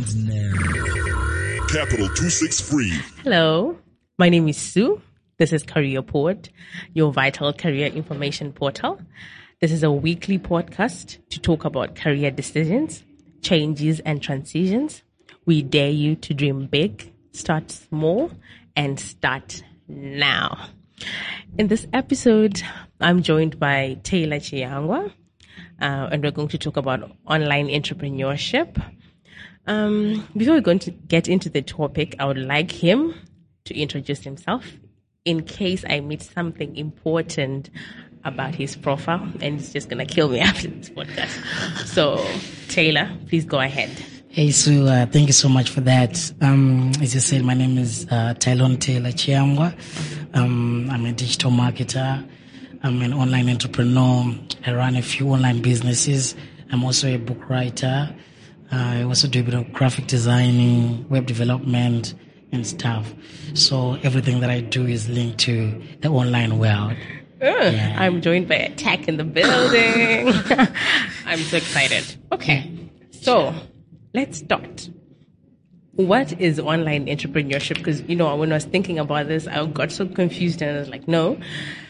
begins now. Capital 263. Hello, my name is Sue. This is Career Port, your vital career information portal. This is a weekly podcast to talk about career decisions, changes, and transitions. We dare you to dream big, start small, and start now. In this episode, I'm joined by Taylor Chiangwa, and we're going to talk about online entrepreneurship. Before we're going to get into the topic, I would like him to introduce himself in case I meet something important about his profile, and he's just going to kill me after this podcast. So, Taylor, please go ahead. Hey, Sue, thank you so much for that. As you said, my name is Tylon Taylor Chiangwa. I'm a digital marketer. I'm an online entrepreneur. I run a few online businesses. I'm also a book writer. I also do a bit of graphic designing, web development, and stuff. So everything that I do is linked to the online world. Yeah. I'm joined by a tech in the building. I'm so excited. Okay, so let's start. What is online entrepreneurship? Because, when I was thinking about this, I got so confused and I was like, no.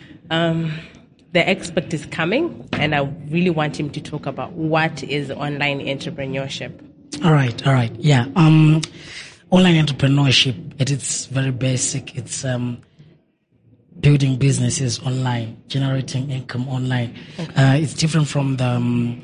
The expert is coming, and I really want him to talk about what is online entrepreneurship. All right. Yeah. Online entrepreneurship, at its very basic, it's building businesses online, generating income online. Okay. It's different from the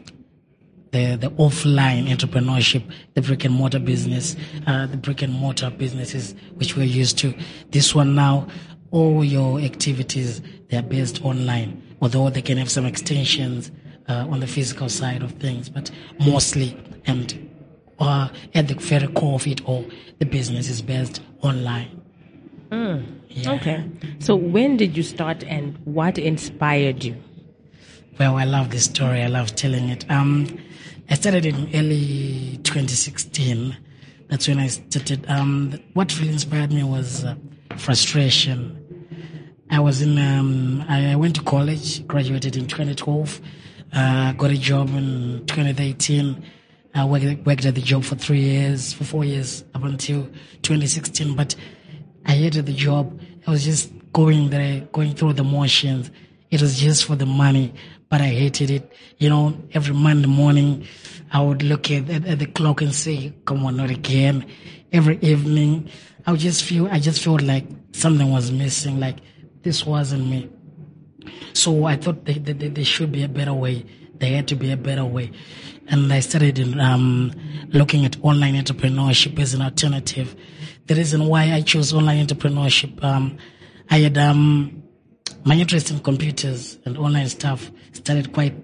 offline entrepreneurship, the brick and mortar business, the brick and mortar businesses which we're used to. This one now, all your activities, they're based online, although they can have some extensions on the physical side of things, but mostly and at the very core of it all, the business is based online. Yeah. Okay. So when did you start and what inspired you? Well, I love this story. I love telling it. I started in early 2016. That's when I started. What really inspired me was frustration. I was I went to college, graduated in 2012, got a job in 2013. I worked at the job for 4 years, up until 2016. But I hated the job. I was just going there, going through the motions. It was just for the money, but I hated it. Every Monday morning, I would look at the clock and say, come on, not again. Every evening, I just felt like something was missing, like this wasn't me. So I thought there should be a better way. There had to be a better way. And I started looking at online entrepreneurship as an alternative. The reason why I chose online entrepreneurship, I had my interest in computers and online stuff started quite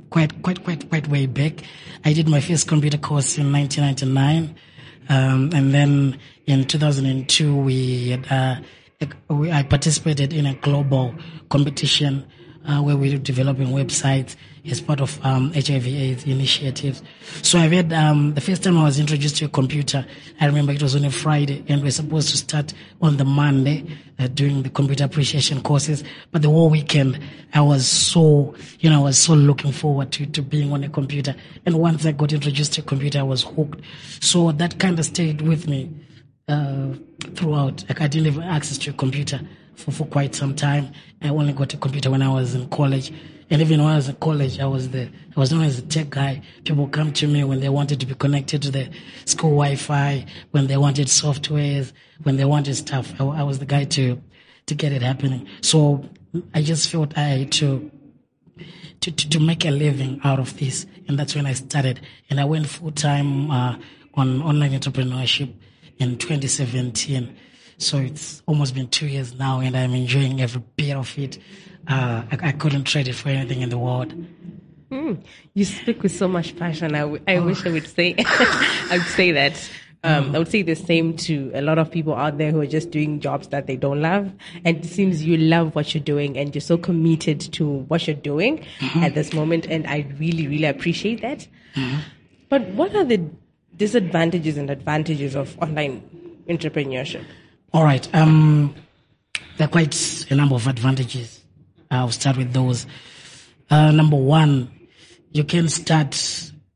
way back. I did my first computer course in 1999, and then in 2002 I participated in a global competition where we were developing websites as part of HIV/AIDS initiatives. So I've had the first time I was introduced to a computer, I remember it was on a Friday, and we're supposed to start on the Monday doing the computer appreciation courses. But the whole weekend, I was so looking forward to being on a computer. And once I got introduced to a computer, I was hooked. So that kind of stayed with me throughout. I didn't have access to a computer for quite some time. I only got a computer when I was in college. And even when I was in college, I was known as a tech guy. People come to me when they wanted to be connected to the school Wi-Fi, when they wanted softwares, when they wanted stuff. I was the guy to get it happening. So I just felt I had to make a living out of this. And that's when I started. And I went full-time on online entrepreneurship in 2017. So it's almost been 2 years now, and I'm enjoying every bit of it. I couldn't trade it for anything in the world. You speak with so much passion. I wish I would say, I would say that. I would say the same to a lot of people out there who are just doing jobs that they don't love. And it seems you love what you're doing and you're so committed to what you're doing at this moment. And I really, really appreciate that. But what are the disadvantages and advantages of online entrepreneurship? All right. There are quite a number of advantages. I'll start with those. Number one, you can start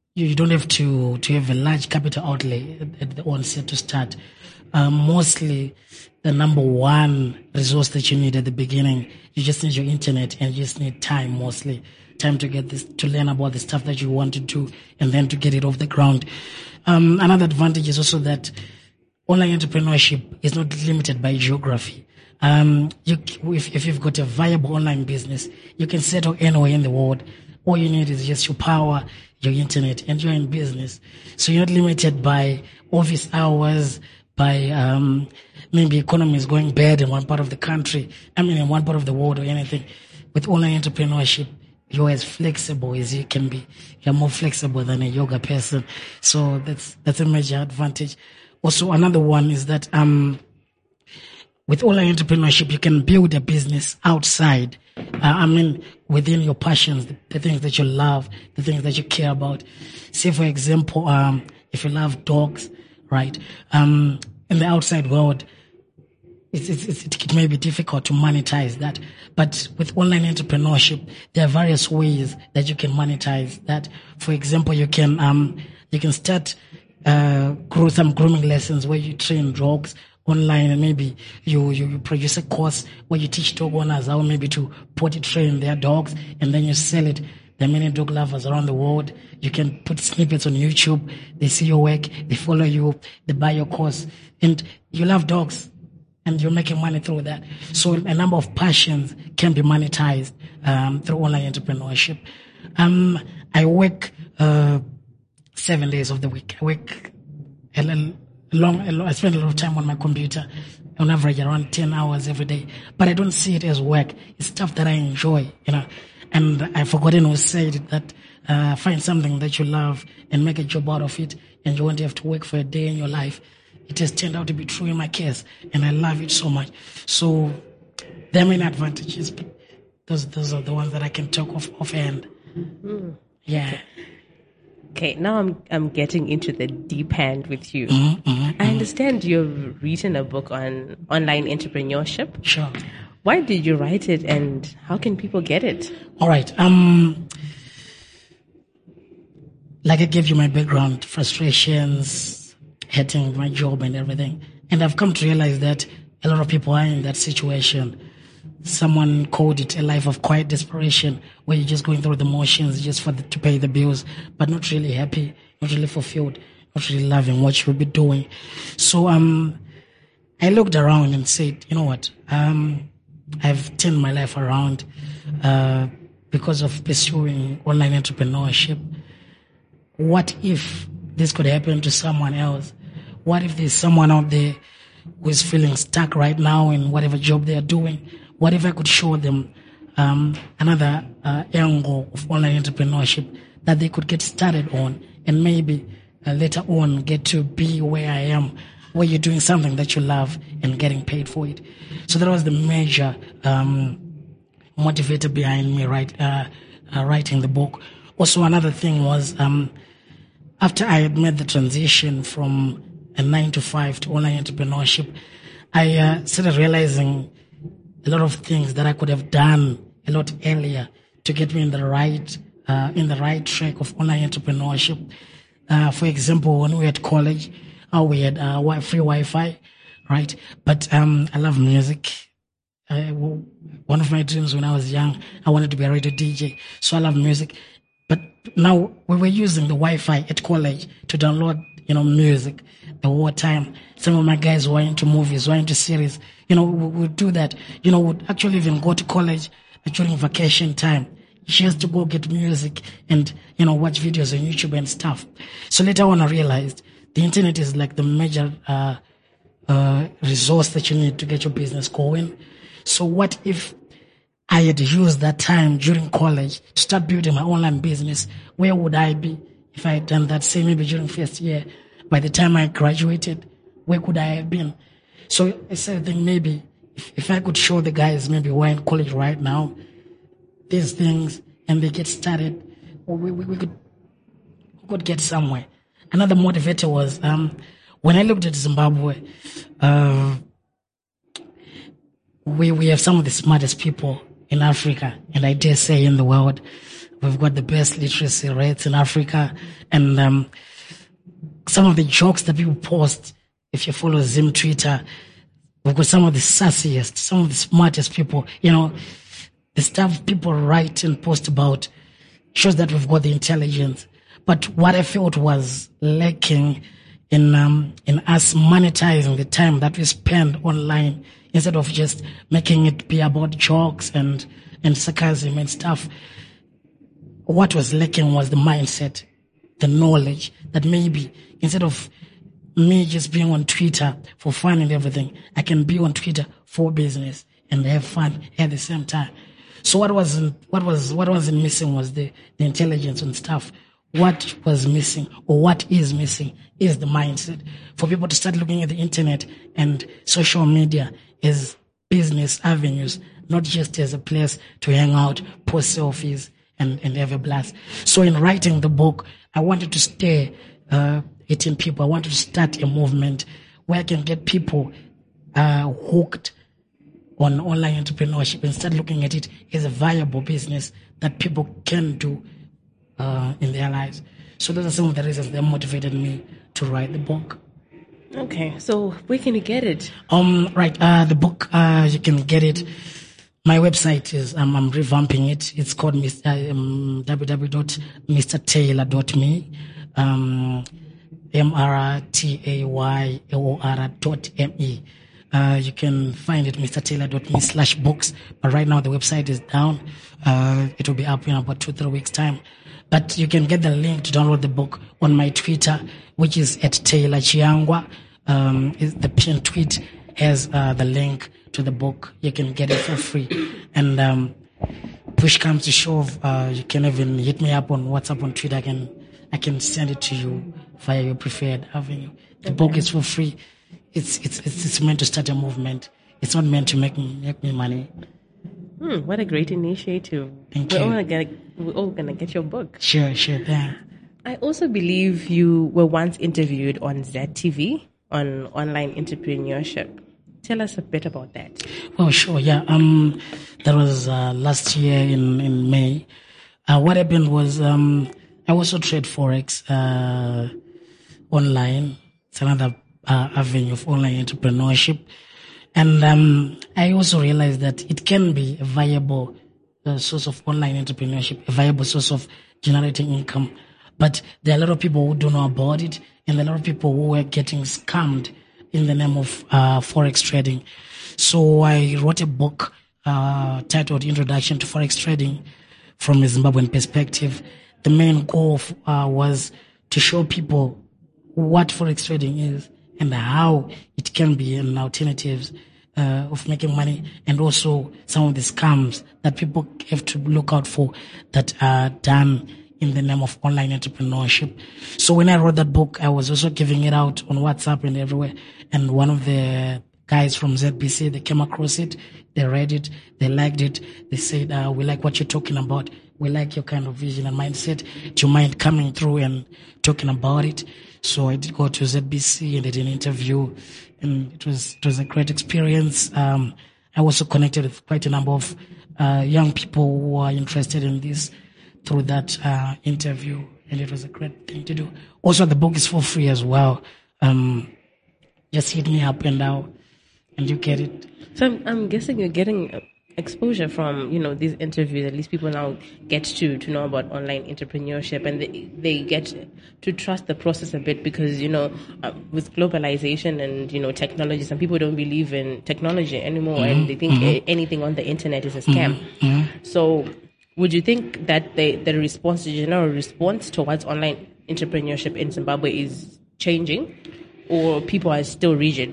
you don't have to have a large capital outlay at the onset to start. Mostly, the number one resource that you need at the beginning, you just need your internet and you just need time. Mostly, time to get this, to learn about the stuff that you want to do, and then to get it off the ground. Another advantage is also that online entrepreneurship is not limited by geography. If you've got a viable online business, you can settle anywhere in the world. All you need is just your power, your internet, and you're in business. So you're not limited by office hours, by maybe economy is going bad in one part of the country, in one part of the world or anything. With online entrepreneurship, you're as flexible as you can be. You're more flexible than a yoga person. So that's a major advantage. Also, another one is that with online entrepreneurship, you can build a business outside. Within your passions, the things that you love, the things that you care about. Say, for example, if you love dogs, right? In the outside world, it may be difficult to monetize that. But with online entrepreneurship, there are various ways that you can monetize that. For example, you can start some grooming lessons where you train dogs online, and maybe you produce a course where you teach dog owners how maybe to potty train their dogs, and then you sell it. There are many dog lovers around the world. You can put snippets on YouTube. They see your work, they follow you, they buy your course, and you love dogs, and you're making money through that. So a number of passions can be monetized through online entrepreneurship. I work 7 days of the week. I work I spend a lot of time on my computer, on average around 10 hours every day. But I don't see it as work. It's stuff that I enjoy, And I've forgotten who said that find something that you love and make a job out of it, and you won't have to work for a day in your life. It has turned out to be true in my case, and I love it so much. So there are many advantages, but those are the ones that I can talk offhand. Mm-hmm. Yeah. Okay, now I'm getting into the deep end with you. Mm-hmm. I understand you've written a book on online entrepreneurship. Sure. Why did you write it, and how can people get it? All right. Like I gave you my background, frustrations, hating my job and everything. And I've come to realize that a lot of people are in that situation. Someone called it a life of quiet desperation, where you're just going through the motions just to pay the bills, but not really happy, not really fulfilled, not really loving what you will be doing. So I looked around and said, you know what, I've turned my life around because of pursuing online entrepreneurship. What if this could happen to someone else? What if there's someone out there who is feeling stuck right now in whatever job they are doing? What if I could show them another angle of online entrepreneurship that they could get started on, and maybe later on get to be where I am, where you're doing something that you love and getting paid for it. So that was the major motivator behind me writing the book. Also, another thing was after I had made the transition from a 9-to-5 to online entrepreneurship, I started realizing a lot of things that I could have done a lot earlier to get me in the right track of online entrepreneurship. For example, when we were at college, we had free Wi-Fi, right? But I love music. One of my dreams when I was young, I wanted to be a radio DJ. So I love music. But now we were using the Wi-Fi at college to download, music the whole time. Some of my guys were into movies, were into series. We would do that. Would actually even go to college during vacation time just to go get music and, watch videos on YouTube and stuff. So later on I realized the internet is like the major resource that you need to get your business going. So what if I had used that time during college to start building my online business? Where would I be if I had done that, say maybe during first year? By the time I graduated, where could I have been? So I said, I think maybe if I could show the guys maybe who are in college right now these things and they get started, we could get somewhere. Another motivator was when I looked at Zimbabwe, we have some of the smartest people in Africa, and I dare say in the world. We've got the best literacy rates in Africa. And some of the jokes that people post, if you follow Zim Twitter, we've got some of the sassiest, some of the smartest people. The stuff people write and post about shows that we've got the intelligence. But what I felt was lacking in us monetizing the time that we spend online, instead of just making it be about jokes and sarcasm and stuff. What was lacking was the mindset, the knowledge that maybe instead of me just being on Twitter for fun and everything, I can be on Twitter for business and have fun at the same time. So what wasn't missing was the intelligence and stuff. What was missing, or what is missing, is the mindset for people to start looking at the internet and social media as business avenues, not just as a place to hang out, post selfies, and have a blast. So in writing the book, I wanted to stay it in people. I wanted to start a movement where I can get people hooked on online entrepreneurship and start looking at it as a viable business that people can do in their lives. So those are some of the reasons that motivated me to write the book. Okay, so where can you get it? Right, the book, you can get it. My website is, I'm revamping it. It's called www.mrtaylor.me, mrtayor.me. You can find it mrtaylor.me/books. But right now the website is down. It will be up in about 2-3 weeks time. But you can get the link to download the book on my Twitter, which is @TaylorChiangwa. The pinned tweet has the link to the book. You can get it for free. And push comes to shove, you can even hit me up on WhatsApp, on Twitter. I can send it to you via your preferred avenue. The book is for free. It's meant to start a movement. It's not meant to make me money. What a great initiative. Thank you. We're all gonna get your book. Sure, yeah. I also believe you were once interviewed on ZTV on online entrepreneurship. Tell us a bit about that. Oh, sure, yeah. That was last year in May. What happened was I also trade Forex online. It's another avenue of online entrepreneurship. And I also realized that it can be a viable source of online entrepreneurship, a viable source of generating income. But there are a lot of people who don't know about it, and there are a lot of people who are getting scammed in the name of Forex trading. So I wrote a book titled Introduction to Forex Trading from a Zimbabwean perspective. The main goal was to show people what Forex trading is and how it can be an alternative of making money, and also some of the scams that people have to look out for that are done in the name of online entrepreneurship. So when I wrote that book, I was also giving it out on WhatsApp and everywhere. And one of the guys from ZBC, they came across it, they read it, they liked it. They said, we like what you're talking about. We like your kind of vision and mindset. Do you mind coming through and talking about it? So I did go to ZBC and did an interview, and it was a great experience. I also connected with quite a number of young people who are interested in this through that interview, and it was a great thing to do. Also, the book is for free as well. Just hit me up and you get it. So I'm guessing you're getting exposure from, these interviews. At least people now get to know about online entrepreneurship, and they get to trust the process a bit, because, with globalization and, technology, some people don't believe in technology anymore, and they think anything on the internet is a scam. So would you think that the general response towards online entrepreneurship in Zimbabwe is changing, or people are still rigid?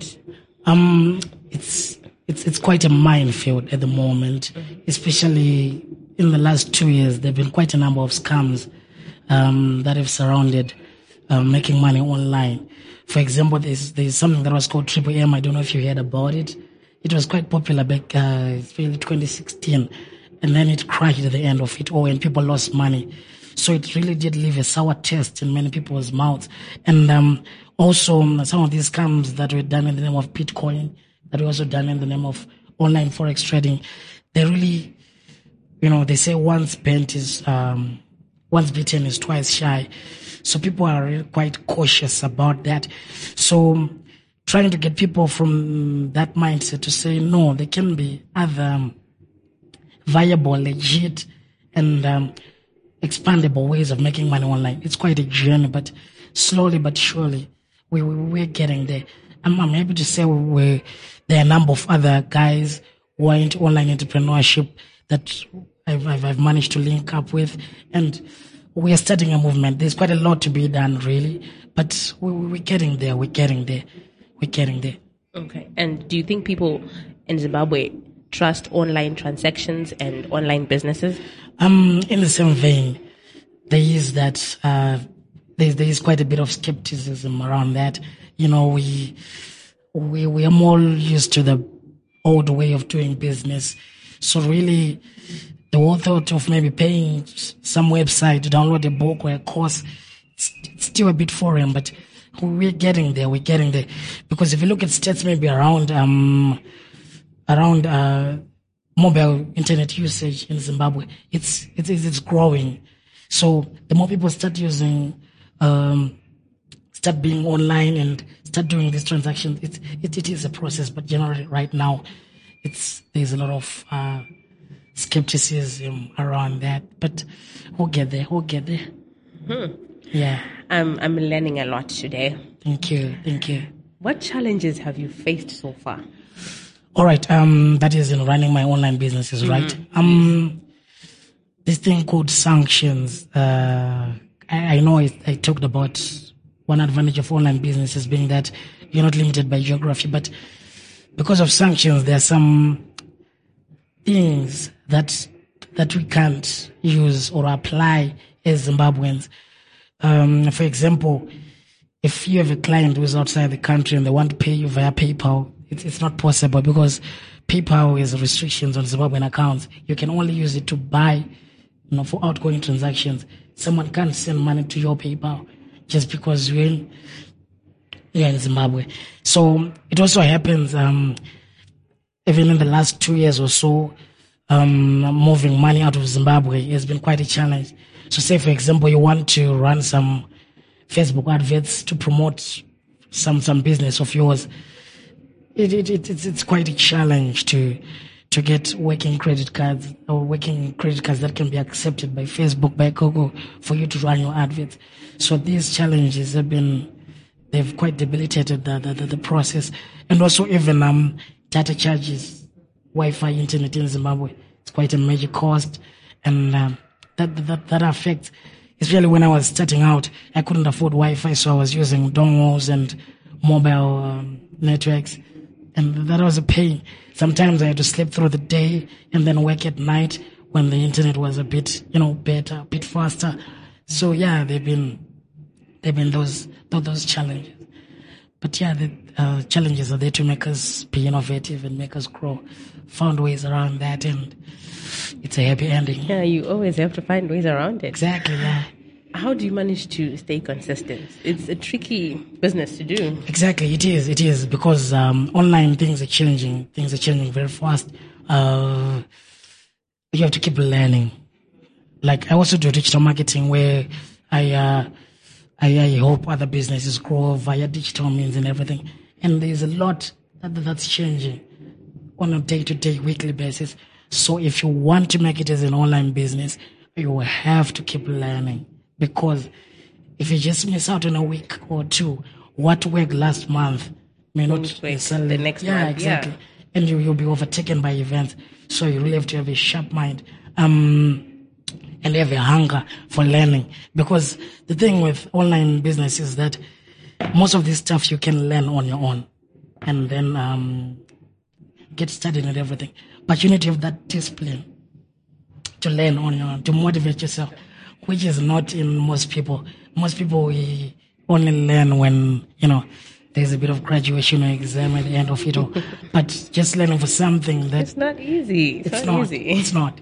It's quite a minefield at the moment, especially in the last 2 years. There have been quite a number of scams that have surrounded making money online. For example, there's something that was called Triple M. I don't know if you heard about it. It was quite popular back in 2016, and then it crashed at the end of it all, and people lost money. So it really did leave a sour taste in many people's mouths. And also some of these scams that were done in the name of Bitcoin, that were also done in the name of online Forex trading, they really they say once bitten is twice shy. So people are really quite cautious about that. So trying to get people from that mindset to say, no, there can be other viable, legit, and expandable ways of making money online. It's quite a journey, but slowly but surely, we're getting there. I'm happy to say there are a number of other guys who are into online entrepreneurship that I've managed to link up with, and we are starting a movement. There's quite a lot to be done, really, but we're getting there. We're getting there. Okay. And do you think people in Zimbabwe trust online transactions and online businesses? In the same vein, there is that there is quite a bit of skepticism around that. We are more used to the old way of doing business. So really, the whole thought of maybe paying some website to download a book or a course, it's still a bit foreign, but we're getting there. Because if you look at stats maybe around mobile internet usage in Zimbabwe, it's growing. So the more people start being online and start doing these transactions, it is a process. But generally, right now, there's a lot of skepticism around that. But we'll get there. Yeah. I'm learning a lot today. Thank you. What challenges have you faced so far? All right. That is in running my online businesses, right? This thing called sanctions. I know I talked about one advantage of online businesses being that you're not limited by geography, but because of sanctions, there are some things that we can't use or apply as Zimbabweans. For example, if you have a client who's outside the country and they want to pay you via PayPal, it's not possible because PayPal has restrictions on Zimbabwean accounts. You can only use it to buy, for outgoing transactions. Someone can't send money to your PayPal just because you're in Zimbabwe. So it also happens, even in the last 2 years or so, moving money out of Zimbabwe has been quite a challenge. So say, for example, you want to run some Facebook adverts to promote some business of yours. It's quite a challenge to get working credit cards that can be accepted by Facebook, by Google, for you to run your adverts. So these challenges they've quite debilitated the process. And also even data charges, Wi-Fi internet in Zimbabwe, it's quite a major cost. And that affects, especially when I was starting out, I couldn't afford Wi-Fi, so I was using dongles and mobile networks. And that was a pain. Sometimes I had to sleep through the day and then work at night when the internet was a bit, better, a bit faster. So yeah, they've been those challenges. But yeah, the challenges are there to make us be innovative and make us grow. Found ways around that, and it's a happy ending. Yeah, you always have to find ways around it. Exactly, yeah. How do you manage to stay consistent? It's a tricky business to do. Exactly, it is because online things are changing very fast. You have to keep learning. Like I also do digital marketing where I hope other businesses grow via digital means and everything. And there's a lot that's changing on a day-to-day, weekly basis. So if you want to make it as an online business, you have to keep learning. Because if you just miss out on a week or two, what worked last month may not the next month. Yeah, exactly. Yeah. And you'll be overtaken by events. So you really have to have a sharp mind and have a hunger for learning. Because the thing with online business is that most of this stuff you can learn on your own and then get started and everything. But you need to have that discipline to learn on your own, to motivate yourself, which is not in most people. Most people, we only learn when, there's a bit of graduation or exam at the end of it all. But just learning for something that... It's not easy. It's not.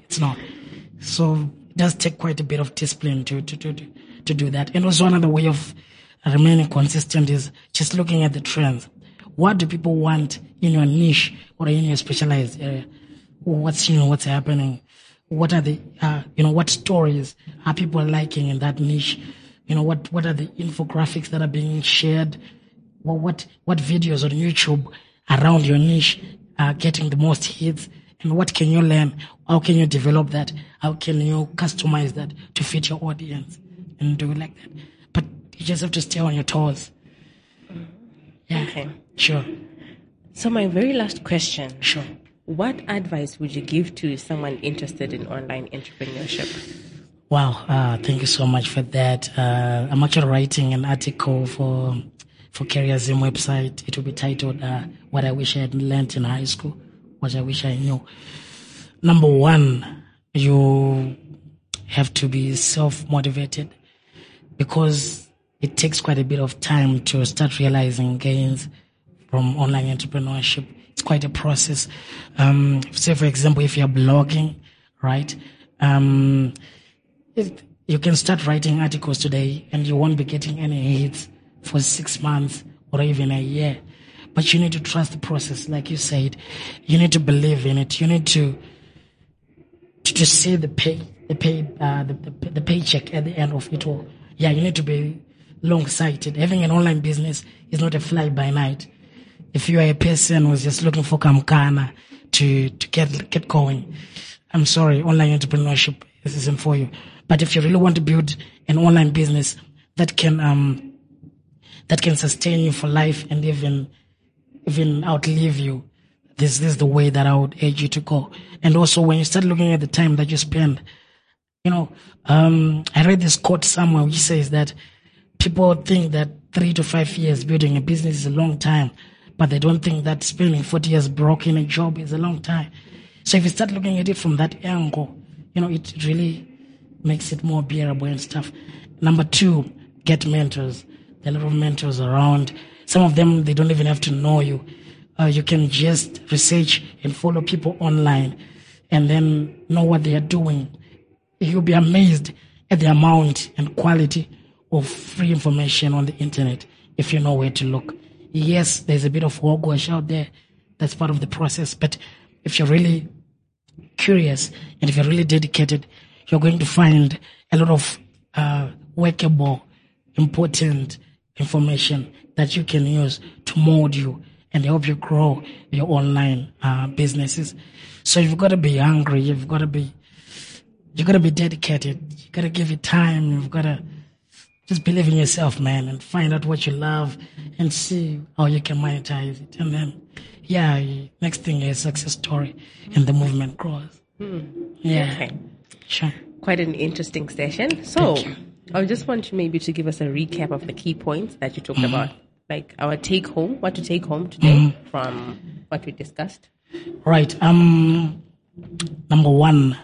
So it does take quite a bit of discipline to do that. And also another way of remaining consistent is just looking at the trends. What do people want in your niche or in your specialized area? What's happening? what are the, what stories are people liking in that niche? What are the infographics that are being shared? What videos on YouTube around your niche are getting the most hits? And what can you learn? How can you develop that? How can you customize that to fit your audience and do it like that? But you just have to stay on your toes. Yeah. Okay. Sure. So my very last question. Sure. What advice would you give to someone interested in online entrepreneurship? Wow. Thank you so much for that. I'm actually writing an article for CareerZim website. It will be titled, What I Wish I Had Learned in High School, What I Wish I Knew. Number one, you have to be self-motivated because it takes quite a bit of time to start realizing gains from online entrepreneurship. It's quite a process. Say, for example, if you're blogging, right? You can start writing articles today and you won't be getting any hits for 6 months or even a year. But you need to trust the process, like you said. You need to believe in it. You need to see the paycheck at the end of it all. Yeah, you need to be long-sighted. Having an online business is not a fly-by-night. If you are a person who's just looking for kamkana to get going, I'm sorry, online entrepreneurship isn't for you. But if you really want to build an online business that can sustain you for life and even outlive you, this is the way that I would urge you to go. And also, when you start looking at the time that you spend, I read this quote somewhere which says that people think that 3 to 5 years building a business is a long time, but they don't think that spending 40 years broke in a job is a long time. So if you start looking at it from that angle, it really makes it more bearable and stuff. Number 2, get mentors. There are a lot of mentors around. Some of them, they don't even have to know you. You can just research and follow people online and then know what they are doing. You'll be amazed at the amount and quality of free information on the internet if you know where to look. Yes, there's a bit of hogwash out there. That's part of the process. But if you're really curious and if you're really dedicated, you're going to find a lot of workable, important information that you can use to mold you and help you grow your online businesses. So you've got to be hungry. You've got to be dedicated. You got to give it time. You've got to just believe in yourself, man, and find out what you love and see how you can monetize it. And then, next thing is success story and the movement grows. Yeah. Okay. Sure. Quite an interesting session. So I just want you maybe to give us a recap of the key points that you talked about, like our take home, what to take home today from what we discussed. Right. Number 1,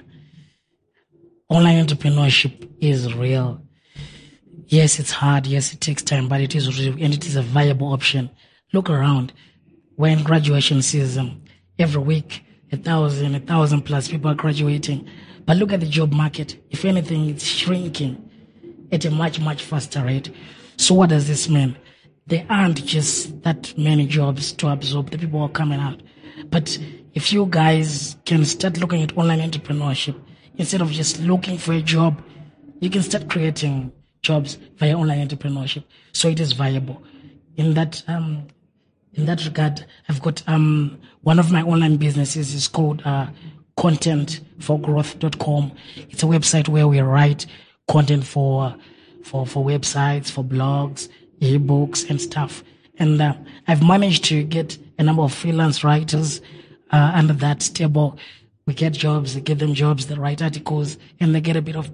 online entrepreneurship is real. Yes, it's hard. Yes, it takes time, but it is real and it is a viable option. Look around. We're in graduation season. Every week, 1,000 plus people are graduating. But look at the job market. If anything, it's shrinking at a much, much faster rate. So what does this mean? There aren't just that many jobs to absorb the people who are coming out. But if you guys can start looking at online entrepreneurship, instead of just looking for a job, you can start creating jobs via online entrepreneurship. So it is viable. In that regard, I've got one of my online businesses is called contentforgrowth.com. It's a website where we write content for websites, for blogs, ebooks and stuff. And I've managed to get a number of freelance writers under that stable. We get jobs, they get them jobs, they write articles, and they get a bit of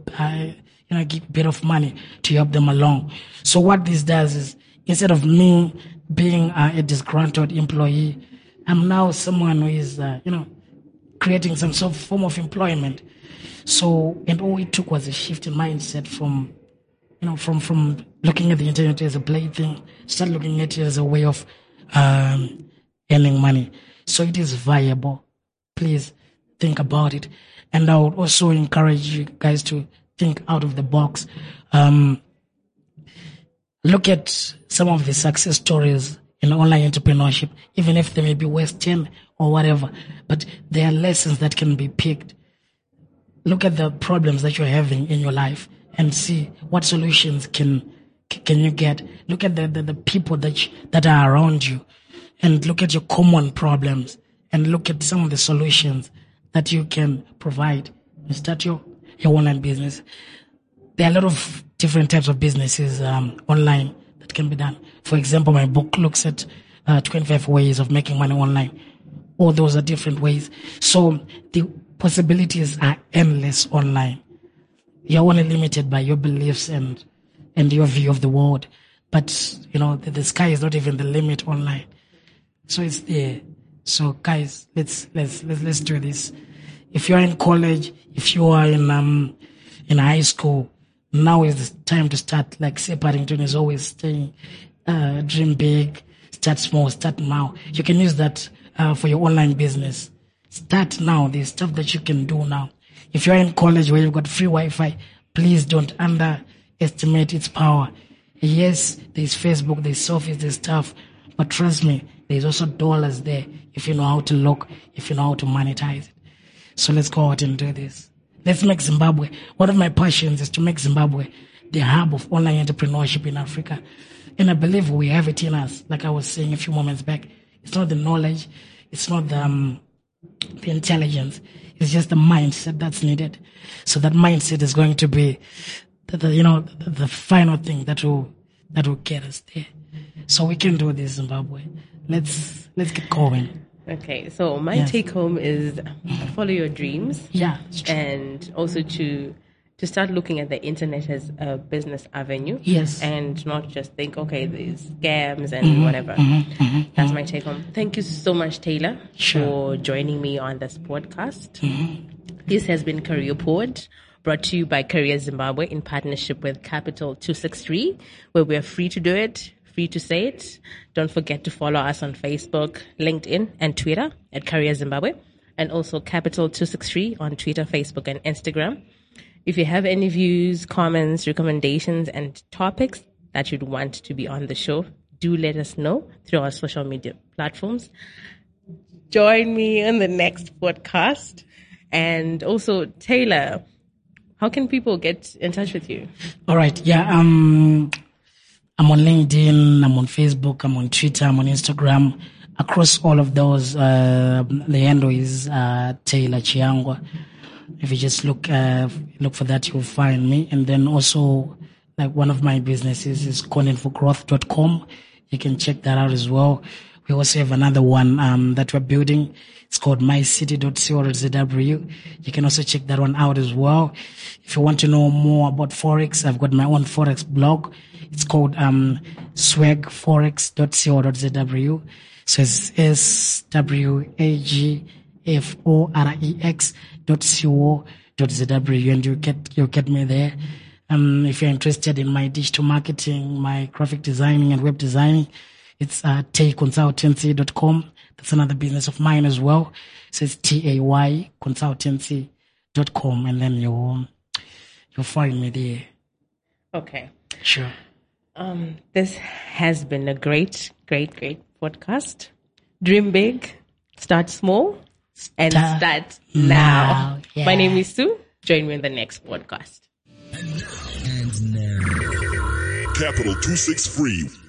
money to help them along. So what this does is, instead of me being a disgruntled employee, I'm now someone who is, creating some sort of form of employment. So, and all it took was a shift in mindset from looking at the internet as a plaything, start looking at it as a way of earning money. So it is viable. Please think about it. And I would also encourage you guys to think out of the box. Look at some of the success stories in online entrepreneurship, even if they may be Western or whatever, but there are lessons that can be picked. look at the problems that you're having in your life and see what solutions can you get. Look at the people that are around you, and look at your common problems, and look at some of the solutions that you can provide and start your online business. There are a lot of different types of businesses online that can be done. For example, my book looks at 25 ways of making money online. All those are different ways. So the possibilities are endless online. You're only limited by your beliefs and your view of the world. But, the sky is not even the limit online. So it's there. So guys, let's do this. If you're in college, if you are in high school, now is the time to start. Like Paddington is always saying, dream big, start small, start now. You can use that for your online business. Start now. There's stuff that you can do now. If you're in college where you've got free Wi-Fi, please don't underestimate its power. Yes, there's Facebook, there's Surface, there's stuff, but trust me, there's also dollars there if you know how to look, if you know how to monetize it. So let's go out and do this. Let's make Zimbabwe. One of my passions is to make Zimbabwe the hub of online entrepreneurship in Africa. And I believe we have it in us, like I was saying a few moments back. It's not the knowledge, it's not the intelligence, it's just the mindset that's needed. So that mindset is going to be the final thing that will get us there. So we can do this, Zimbabwe. Let's get going. Okay, so my take home is follow your dreams. Yeah, and also to start looking at the internet as a business avenue. Yes. And not just think, okay, there's scams and whatever. That's my take home. Thank you so much, Taylor, for joining me on this podcast. This has been Career Pod, brought to you by Career Zimbabwe in partnership with Capital 263, where we are free to do it, free to say it. Don't forget to follow us on Facebook, LinkedIn, and Twitter at Career Zimbabwe, and also Capital 263 on Twitter, Facebook, and Instagram. If you have any views, comments, recommendations, and topics that you'd want to be on the show, do let us know through our social media platforms. Join me on the next podcast. And also, Taylor, how can people get in touch with you? All right. Yeah. I'm on LinkedIn. I'm on Facebook. I'm on Twitter. I'm on Instagram. Across all of those, the handle is Taylor Chiangwa. If you just look for that, you'll find me. And then also, like, one of my businesses is contentforgrowth.com. You can check that out as well. We also have another one that we're building. It's called mycity.co.zw. You can also check that one out as well. If you want to know more about Forex, I've got my own Forex blog. It's called swagforex.co.zw. So it's swagforex.co.zw, and you'll get me there. If you're interested in my digital marketing, my graphic designing and web designing, it's tayconsultancy.com. That's another business of mine as well. So it's tayconsultancy.com, and then you'll find me there. Okay. Sure. This has been a great, great, great podcast. Dream big, start small, and start now. Yeah. My name is Sue. Join me in the next podcast. Capital 263.